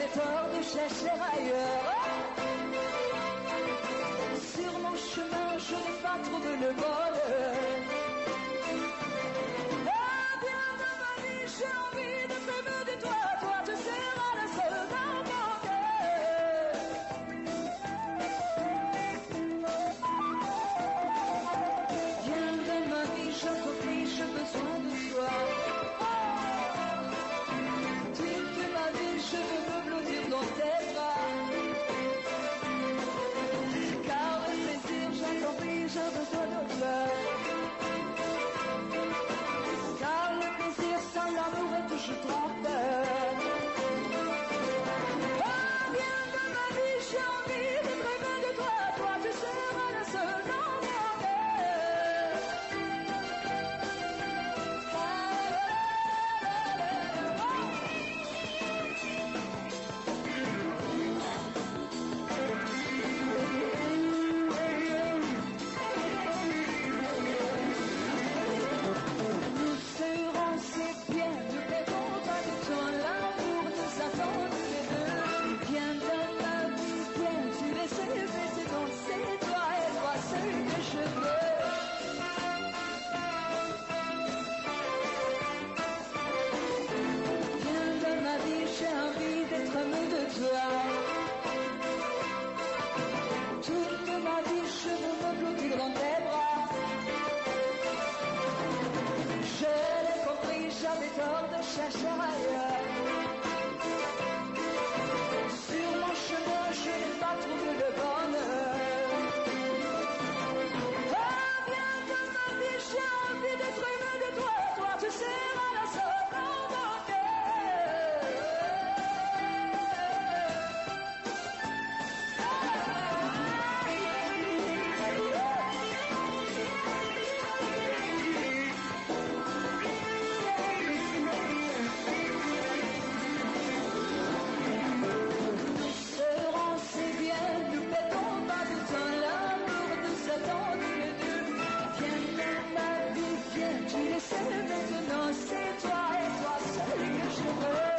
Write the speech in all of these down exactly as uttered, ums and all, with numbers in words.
j'avais tort de chercher ailleurs. Sur mon chemin, je n'ai pas trouvé le bonheur. Ah, bien de ma vie, j'ai envie de t'aimer de toi. Toi, tu seras le seul dans mon cœur. Viens de ma vie, je t'en prie, j'ai besoin de toi. Toute ma vie, je veux me blottir dans tes bras. Car le plaisir, j'ai compris, j'ai besoin de toi. Car le plaisir sans l'amour est toujours trompeur. Oh, viens de ma vie, j'ai envie de rêver de toi. Toi, tu seras le seul dans mon cœur. Nous serons si bien, nous verrons pas de ton l'amour, nous attendons tous les deux. Viens dans ma vie, viens, tu laisses baisser dans ses doigts et moi seul que je veux. Viens dans ma vie, j'ai envie d'être aimé de toi. Toute ma vie, je veux me blottir dans tes bras. Je l'ai compris, j'avais tort de chercher ailleurs. Sur mon chemin, je n'ai pas trouvé le bonheur. Ah, viens de ma vie, j'ai envie d'être aimé de toi. Toi, tu seras la seule dans mon cœur. Nous serons si bien, nous perdons pas de temps l'amour, nous attendons tous les deux. Viens dans ma vie, viens, tu le sais maintenant, c'est toi et toi seul que je veux.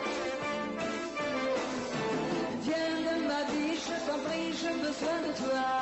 Viens de ma vie, je t'en prie, j'ai besoin de toi.